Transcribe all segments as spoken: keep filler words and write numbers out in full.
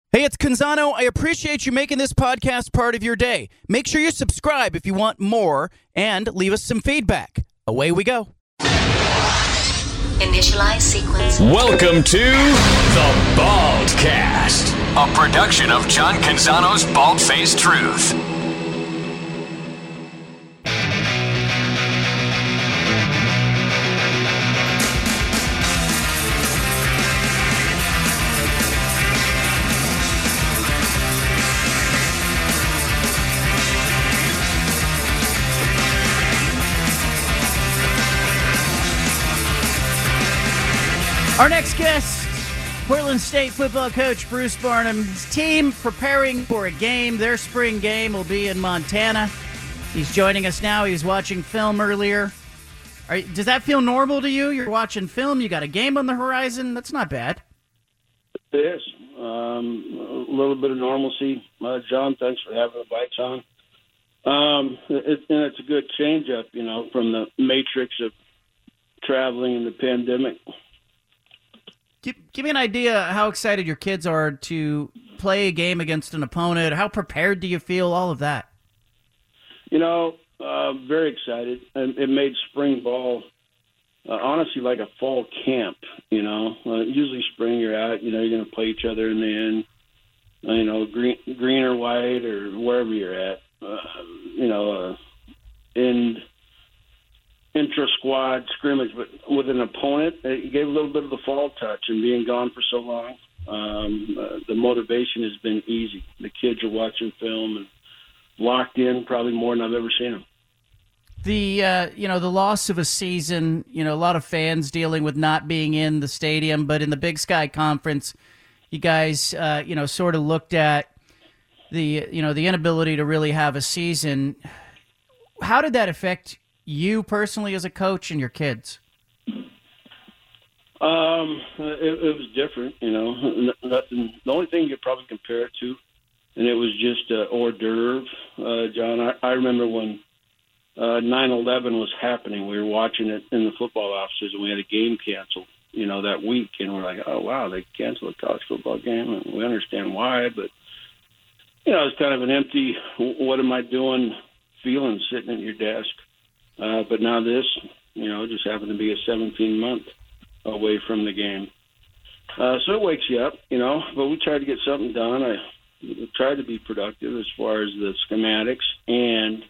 Hey, it's Canzano. I appreciate you making this podcast part of your day. Make sure you subscribe if you want more and leave us some feedback. Away we go. Initialize sequence. Welcome to The Baldcast, a production of John Canzano's Bald-Faced Truth. Our next guest, Portland State football coach Bruce Barnum. His team preparing for a game. Their spring game will be in Montana. He's joining us now. He was watching film earlier. Are, does that feel normal to you? You're watching film. You got a game on the horizon. That's not bad. It is. Um, a little bit of normalcy. Uh, John, thanks for having the bikes on. Um, it, and it's a good change up, you know, from the matrix of traveling in the pandemic. Give, give me an idea how excited your kids are to play a game against an opponent. How prepared do you feel? All of that. You know, uh, very excited. And it made spring ball, uh, honestly, like a fall camp, you know. Uh, usually spring you're out, you know, you're going to play each other in the end, uh, you know, green, green or white or wherever you're at. Uh, you know, uh, and intra-squad scrimmage, but with an opponent, it gave a little bit of the fall touch, and being gone for so long, um, uh, the motivation has been easy. The kids are watching film and locked in probably more than I've ever seen them. The, uh, you know, the loss of a season, you know, a lot of fans dealing with not being in the stadium, but in the Big Sky Conference, you guys, uh, you know, sort of looked at the, you know, the inability to really have a season. How did that affect you personally as a coach and your kids? Um, it, it was different, you know. Nothing. The only thing you could probably compare it to, and it was just uh, hors d'oeuvre, uh, John. I, I remember when uh, nine eleven was happening. We were watching it in the football offices, and we had a game canceled, you know, that week. And we're like, oh, wow, they canceled a college football game. And we understand why, but, you know, it's kind of an empty, what am I doing feeling sitting at your desk. Uh, but now this, you know, just happened to be a seventeen-month away from the game. Uh, so it wakes you up, you know, but we tried to get something done. I tried to be productive as far as the schematics. And,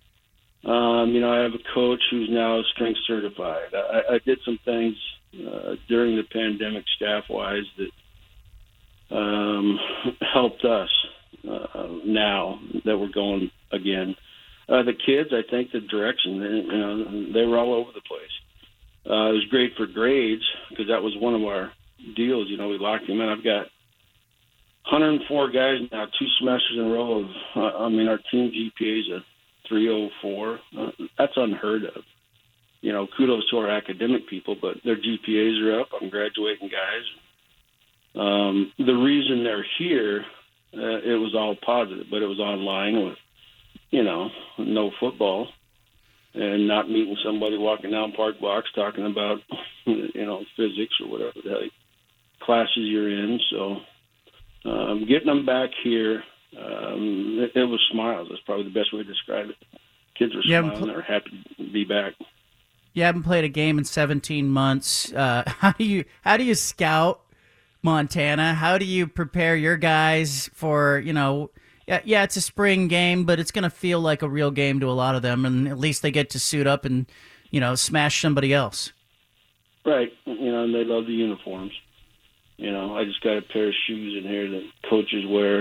um, you know, I have a coach who's now strength certified. I, I did some things uh, during the pandemic staff-wise that um, helped us uh, now that we're going again. Uh, the kids, I think the direction, they, you know, they were all over the place. Uh, it was great for grades because that was one of our deals. You know, we locked them in. I've got one hundred four guys now, two semesters in a row of, uh, I mean, our team G P A is a three oh four. Uh, that's unheard of. You know, kudos to our academic people, but their G P As are up. I'm graduating guys. Um, the reason they're here, uh, it was all positive, but it was online with, you know, no football and not meeting somebody walking down Park Box talking about, you know, physics or whatever the hell classes you're in. So um, getting them back here, um, it, it was smiles. That's probably the best way to describe it. Kids were smiling. Pl- They're happy to be back. You haven't played a game in seventeen months. Uh, how do you how do you scout Montana? How do you prepare your guys for, you know, Yeah, yeah, it's a spring game, but it's going to feel like a real game to a lot of them, and at least they get to suit up and, you know, smash somebody else. Right. You know, and they love the uniforms. You know, I just got a pair of shoes in here that coaches wear.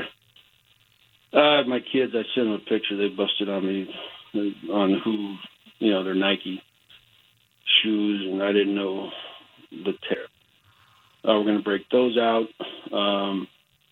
Uh, my kids, I sent them a picture. They busted on me on who, you know, their Nike shoes, and I didn't know the tear. Uh, we're going to break those out. Um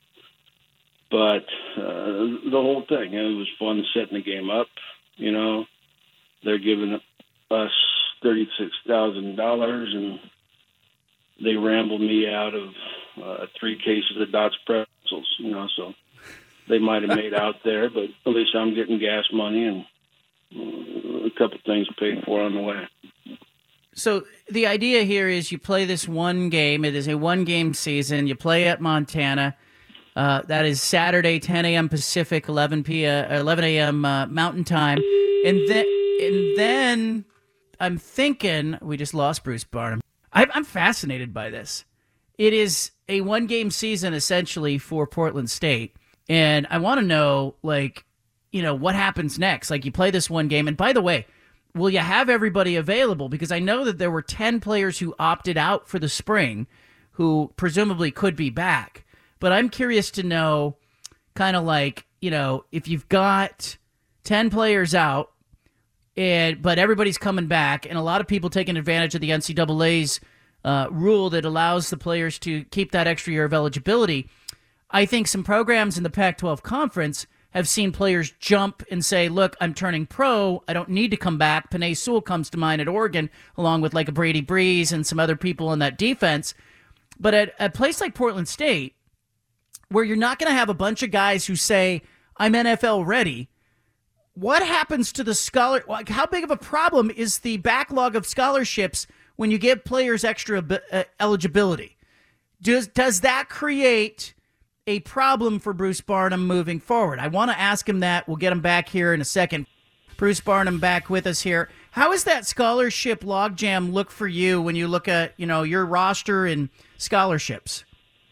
But uh, the whole thing, it was fun setting the game up. You know, they're giving us thirty-six thousand dollars, and they rambled me out of uh, three cases of Dots pretzels. You know, so they might have made out there, but at least I'm getting gas money and uh, a couple things paid for on the way. So the idea here is you play this one game. It is a one-game season. You play at Montana. Uh, that is Saturday, ten a.m. Pacific, eleven p.m. eleven a.m. Uh, Mountain Time, and then and then I'm thinking we just lost Bruce Barnum. I, I'm fascinated by this. It is a one-game season essentially for Portland State, and I want to know, like, you know, what happens next. Like, you play this one game, and by the way, will you have everybody available? Because I know that there were ten players who opted out for the spring, who presumably could be back. But I'm curious to know, kind of like, you know, if you've got ten players out, and but everybody's coming back, and a lot of people taking advantage of the N C double A's uh, rule that allows the players to keep that extra year of eligibility. I think some programs in the Pac twelve conference have seen players jump and say, look, I'm turning pro. I don't need to come back. Penei Sewell comes to mind at Oregon, along with like a Brady Breeze and some other people in that defense. But at a place like Portland State, where you're not going to have a bunch of guys who say, I'm N F L ready, what happens to the scholar? How big of a problem is the backlog of scholarships when you give players extra uh, eligibility? Does, does that create a problem for Bruce Barnum moving forward? I want to ask him that. We'll get him back here in a second. Bruce Barnum back with us here. How does that scholarship logjam look for you when you look at, you know, your roster and scholarships?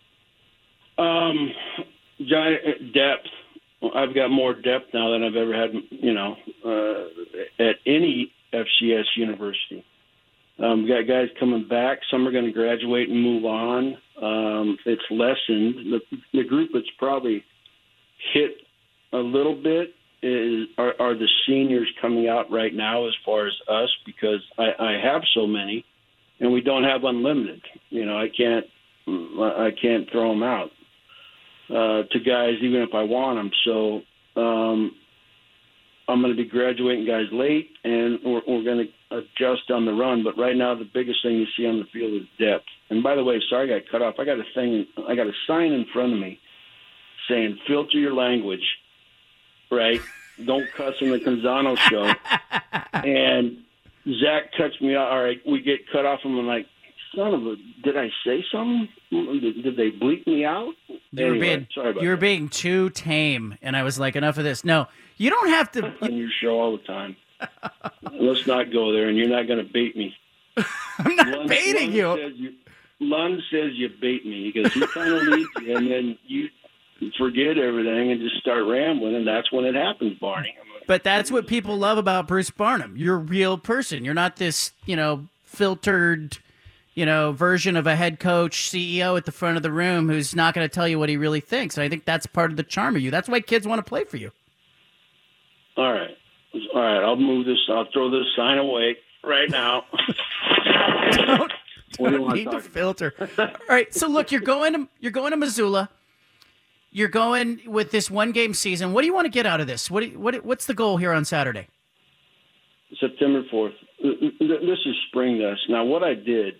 Um, John, depth. I've got more depth now than I've ever had, you know, uh, at any F C S university. Um, we got guys coming back. Some are going to graduate and move on. Um, it's lessened. The, the group that's probably hit a little bit is are, are the seniors coming out right now as far as us, because I, I have so many, and we don't have unlimited. You know, I can't I can't throw them out uh, to guys even if I want them. So um, I'm going to be graduating guys late, and we're, we're going to adjust on the run. But right now, the biggest thing you see on the field is depth. And by the way, sorry I got cut off. I got a thing. I got a sign in front of me saying "filter your language." Right? Don't cuss on the Canzano show. And Zach cuts me off. All right, we get cut off, and I'm like, son of a, did I say something? Did, did they bleep me out? You were, anyway, being, sorry about you were that. being too tame, and I was like, enough of this. No, you don't have to. On your show all the time. Let's not go there, and you're not going to bait me. I'm not Lund, baiting Lund you. Says you. Lund says you bait me because he kind of leads you, and then you forget everything and just start rambling, and that's when it happens, Barney. But that's what people love about Bruce Barnum. You're a real person. You're not this, you know, filtered, you know, version of a head coach, C E O at the front of the room who's not going to tell you what he really thinks. And I think that's part of the charm of you. That's why kids want to play for you. All right. All right, I'll move this. I'll throw this sign away right now. don't What do you don't want need to to talk filter. All right, so look, you're going to you're going to Missoula. You're going with this one game season. What do you want to get out of this? What do you, what what's the goal here on Saturday? September fourth. This is spring dust. Now, what I did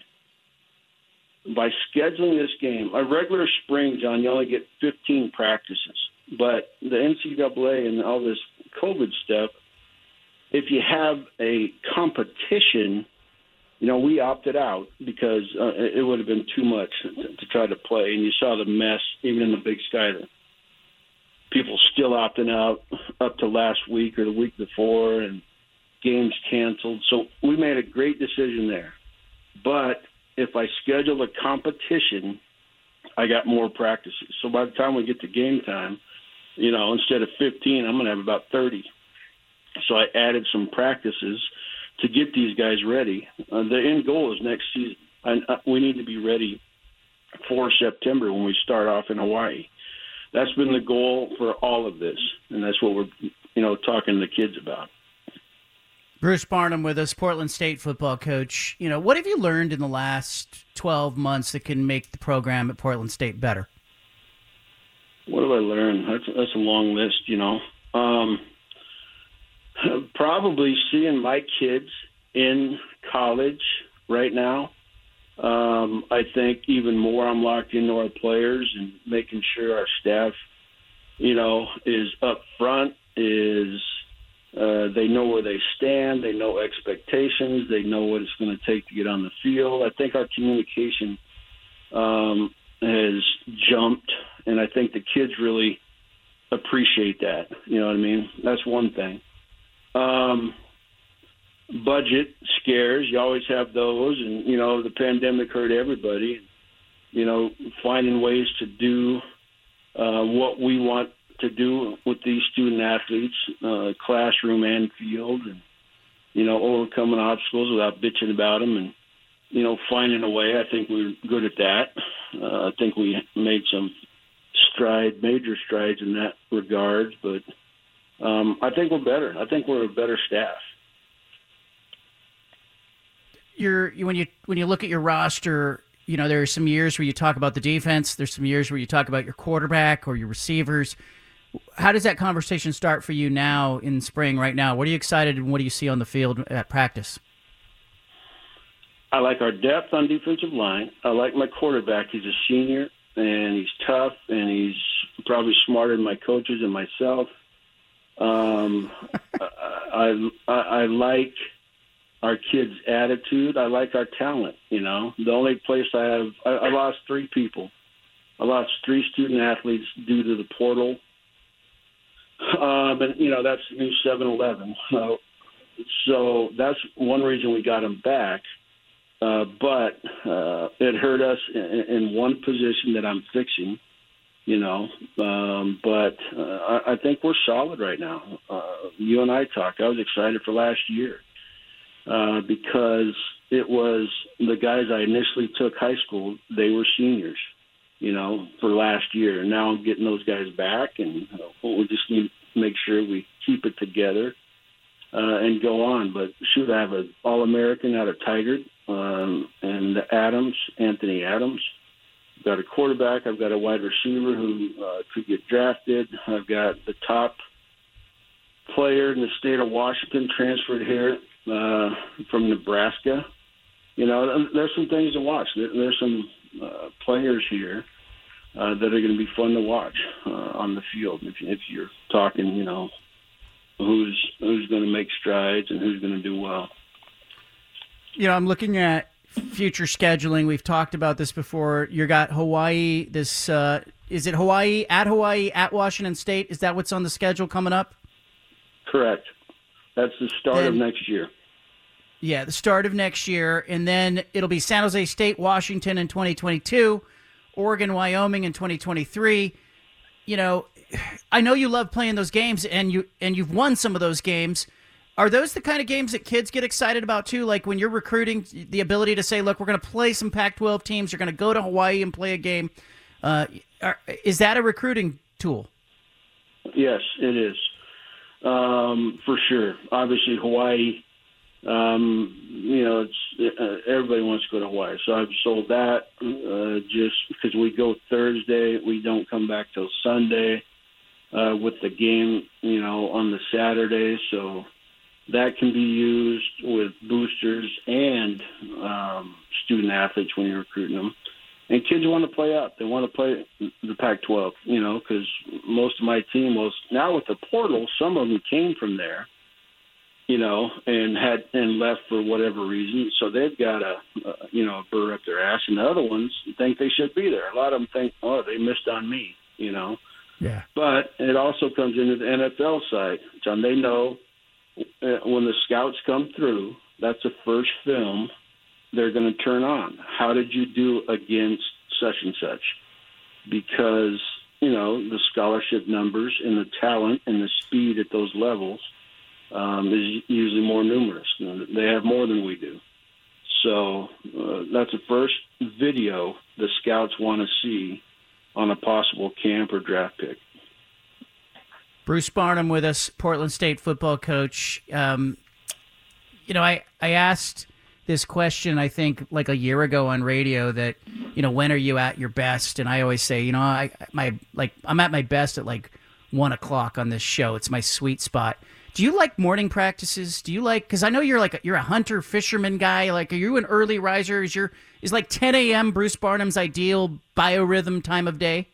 by scheduling this game, a regular spring, John, you only get fifteen practices. But the N C double A and all this COVID stuff, if you have a competition, you know, we opted out because uh, it would have been too much to, to try to play. And you saw the mess, even in the Big Sky. People still opting out up to last week or the week before, and games canceled. So we made a great decision there. But if I schedule a competition, I got more practices. So by the time we get to game time, you know, instead of fifteen, I'm going to have about thirty. So I added some practices to get these guys ready. Uh, the end goal is next season. And uh, we need to be ready for September when we start off in Hawaii. That's been the goal for all of this, and that's what we're, you know, talking to the kids about. Bruce Barnum with us, Portland State football coach. You know, what have you learned in the last twelve months that can make the program at Portland State better? What have I learned? That's, that's a long list, you know. Um, probably seeing my kids in college right now. Um, I think even more I'm locked into our players and making sure our staff, you know, is up front, is uh, they know where they stand, they know expectations, they know what it's going to take to get on the field. I think our communication um, has jumped and I think the kids really appreciate that. You know what I mean? That's one thing. Um, budget scares, you always have those, and, you know, the pandemic hurt everybody. You know, finding ways to do uh, what we want to do with these student athletes, uh, classroom and field, and, you know, overcoming obstacles without bitching about them, and, you know, finding a way. I think we're good at that. Uh, I think we made some stride, major strides in that regard, but um, I think we're better. I think we're a better staff. You're, when you when you look at your roster, you know, there are some years where you talk about the defense. There's some years where you talk about your quarterback or your receivers. How does that conversation start for you now in spring, right now? What are you excited and what do you see on the field at practice? I like our depth on defensive line. I like my quarterback. He's a senior, and he's tough, and he's probably smarter than my coaches and myself. Um, I, I, I like our kids' attitude. I like our talent, you know. The only place I have – I lost three people. I lost three student athletes due to the portal. Um, and, you know, that's new seven eleven. So, so that's one reason we got them back. Uh, but uh, it hurt us in, in one position that I'm fixing, you know. Um, but uh, I, I think we're solid right now. Uh, you and I talked. I was excited for last year uh, because it was the guys I initially took high school, they were seniors, you know, for last year. And now I'm getting those guys back, and uh, we just need to make sure we keep it together uh, and go on. But shoot, I have an All-American out of Tigard. Um, and Adams, Anthony Adams. I've got a quarterback. I've got a wide receiver who uh, could get drafted. I've got the top player in the state of Washington transferred here uh, from Nebraska. You know, there's some things to watch. There's some uh, players here uh, that are going to be fun to watch uh, on the field. If, if you're talking, you know, who's who's going to make strides and who's going to do well. You know, I'm looking at future scheduling. We've talked about this before. You got Hawaii. This uh, is it Hawaii, at Hawaii, at Washington State? Is that what's on the schedule coming up? Correct. That's the start then, of next year. Yeah, the start of next year. And then it'll be San Jose State, Washington in twenty twenty-two, Oregon, Wyoming in twenty twenty-three. You know, I know you love playing those games, and, you, and you've won some of those games. Are those the kind of games that kids get excited about, too? Like when you're recruiting, the ability to say, look, we're going to play some Pac twelve teams. You're going to go to Hawaii and play a game. Uh, are, is that a recruiting tool? Yes, it is. Um, for sure. Obviously, Hawaii, um, you know, it's uh, everybody wants to go to Hawaii. So I've sold that uh, just because we go Thursday. We don't come back till Sunday uh, with the game, you know, on the Saturday. So that can be used with boosters and um, student athletes when you're recruiting them. And kids want to play up. They want to play the Pac twelve, you know, because most of my team was now with the portal. Some of them came from there, you know, and had and left for whatever reason. So they've got a, uh, you know, a burr up their ass. And the other ones think they should be there. A lot of them think, oh, they missed on me, you know. Yeah. But it also comes into the N F L side, John. They know when the scouts come through, that's the first film they're going to turn on. How did you do against such and such? Because, you know, the scholarship numbers and the talent and the speed at those levels um, is usually more numerous. You know, they have more than we do. So uh, that's the first video the scouts want to see on a possible camp or draft pick. Bruce Barnum with us, Portland State football coach. Um, you know, I, I asked this question, I think, like a year ago on radio that, you know, when are you at your best? And I always say, you know, I my like I'm at my best at like one o'clock on this show. It's my sweet spot. Do you like morning practices? Do you like, because I know you're like, a, you're a hunter, fisherman guy. Like, are you an early riser? Is your, is like ten a.m. Bruce Barnum's ideal biorhythm time of day?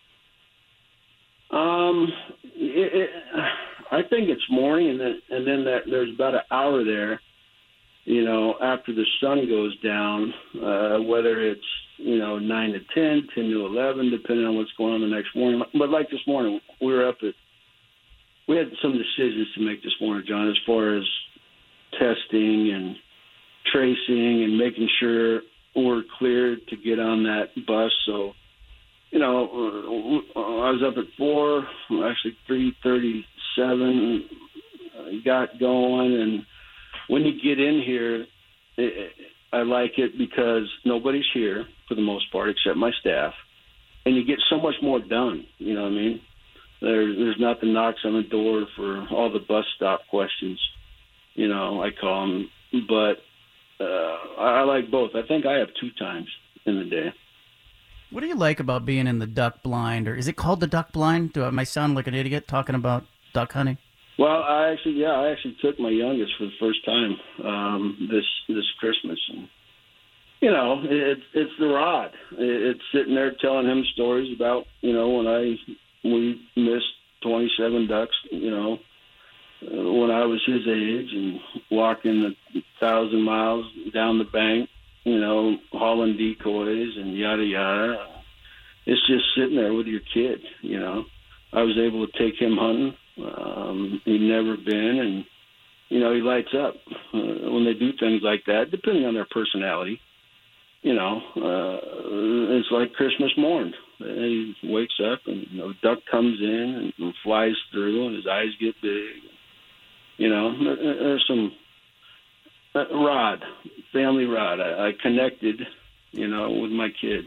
Um, it, it, I think it's morning, and then and then that, there's about an hour there. you know, after the sun goes down, uh, whether it's, you know, nine to ten, ten to eleven, depending on what's going on the next morning. But like this morning, we were up at, we had some decisions to make this morning, John, as far as testing and tracing and making sure we're cleared to get on that bus. So, you know, I was up at four, actually three thirty-seven, got going. And when you get in here, it, I like it because nobody's here for the most part except my staff. And you get so much more done, you know what I mean? There, there's nothing knocks on the door for all the bus stop questions, you know, I call them. But uh, I like both. I think I have two times in the day. What do you like about being in the duck blind, or is it called the duck blind? Do I, am I sound like an idiot talking about duck hunting? Well, I actually, yeah, I actually took my youngest for the first time um, this this Christmas, and you know, it's it's the rod. It's sitting there telling him stories about, you know, when I we missed twenty-seven ducks, you know, uh, when I was his age, and walking a thousand miles down the bank, you know, hauling decoys and yada yada. It's just sitting there with your kid, you know. I was able to take him hunting. Um, he'd never been, and you know, he lights up uh, when they do things like that, depending on their personality. You know, uh, it's like Christmas morn. He wakes up, and you know, duck comes in and flies through, and his eyes get big. You know, there's some uh, rod, family rod. I, I connected, you know, with my kid.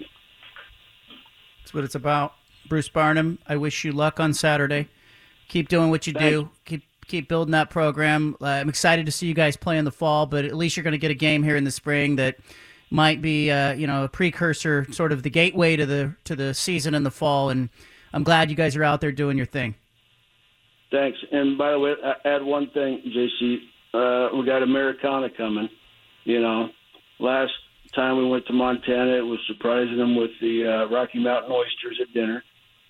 That's what it's about. Bruce Barnum, I wish you luck on Saturday. Keep doing what you Thanks. do. Keep keep building that program. Uh, I'm excited to see you guys play in the fall, but at least you're going to get a game here in the spring that might be, uh, you know, a precursor, sort of the gateway to the to the season in the fall. And I'm glad you guys are out there doing your thing. Thanks. And by the way, I add one thing, J C. Uh, we got Americana coming. You know, last time we went to Montana, it was surprising them with the uh, Rocky Mountain oysters at dinner.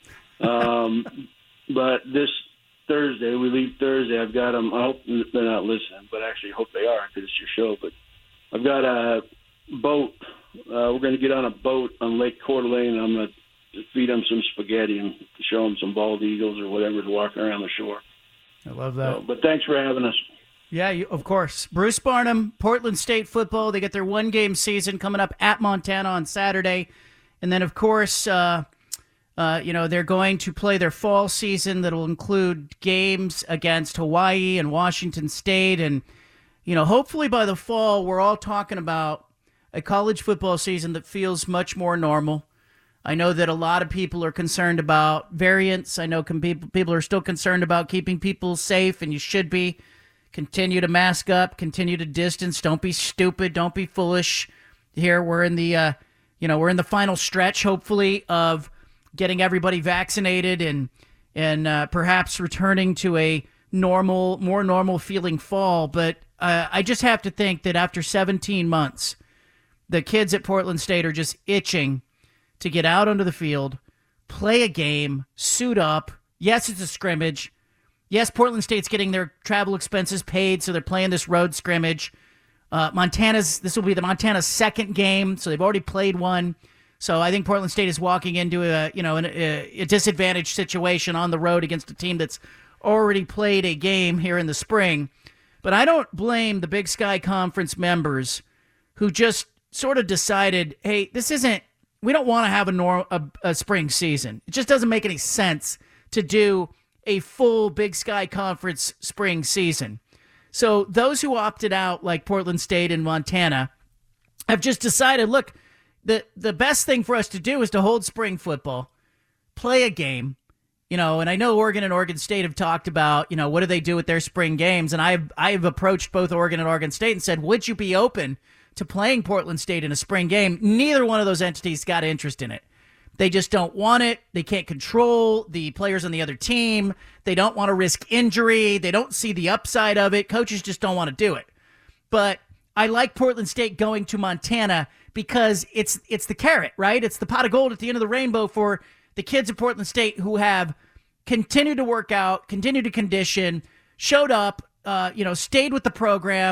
Um, but this Thursday, we leave Thursday. I've got them. I hope they're not listening, but actually hope they are because it's your show. But I've got a boat. Uh, we're going to get on a boat on Lake Coeur d'Alene, and I'm going to feed them some spaghetti and show them some bald eagles or whatever to walk around the shore. I love that. So, but thanks for having us. Yeah, you, of course. Bruce Barnum, Portland State football. They get their one-game season coming up at Montana on Saturday. And then, of course, uh, uh, you know, they're going to play their fall season that will include games against Hawaii and Washington State. And, you know, hopefully by the fall, we're all talking about a college football season that feels much more normal. I know that a lot of people are concerned about variants. I know com- people are still concerned about keeping people safe, and you should be. Continue to mask up, continue to distance. Don't be stupid. Don't be foolish. Here we're in the, uh, you know, we're in the final stretch, hopefully, of getting everybody vaccinated and and uh, perhaps returning to a normal, more normal feeling fall. But uh, I just have to think that after seventeen months, the kids at Portland State are just itching to get out onto the field, play a game, suit up. Yes, it's a scrimmage. Yes, Portland State's getting their travel expenses paid, so they're playing this road scrimmage. Uh, Montana's this will be the Montana's second game, so they've already played one. So I think Portland State is walking into a you know an, a, a disadvantaged situation on the road against a team that's already played a game here in the spring. But I don't blame the Big Sky Conference members who just sort of decided, hey, this isn't. We don't want to have a, nor- a, a spring season. It just doesn't make any sense to do a full Big Sky Conference spring season. So those who opted out, like Portland State and Montana, have just decided, look, the, the best thing for us to do is to hold spring football, play a game, you know, and I know Oregon and Oregon State have talked about, you know, what do they do with their spring games? And I've, I've approached both Oregon and Oregon State and said, would you be open to playing Portland State in a spring game? Neither one of those entities got interest in it. They just don't want it. They can't control the players on the other team. They don't want to risk injury. They don't see the upside of it. Coaches just don't want to do it. But I like Portland State going to Montana because it's it's the carrot, right? It's the pot of gold at the end of the rainbow for the kids at Portland State who have continued to work out, continued to condition, showed up, uh, you know, stayed with the program,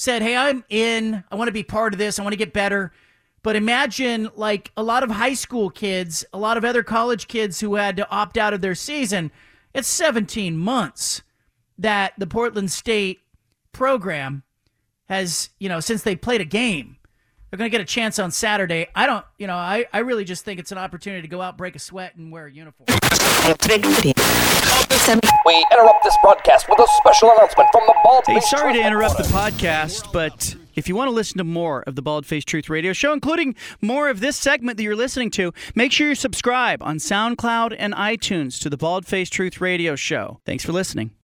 said, hey, I'm in. I want to be part of this. I want to get better. But imagine like a lot of high school kids, a lot of other college kids who had to opt out of their season. It's seventeen months that the Portland State program has, you know, since they played a game. They're going to get a chance on Saturday. I don't, you know, I, I really just think it's an opportunity to go out, break a sweat, and wear a uniform. We interrupt this broadcast with a special announcement from the Bald Hey, Face sorry to Truth interrupt the Reporter. podcast, but if you want to listen to more of the Bald Face Truth Radio Show, including more of this segment that you're listening to, make sure you subscribe on SoundCloud and iTunes to the Bald Face Truth Radio Show. Thanks for listening.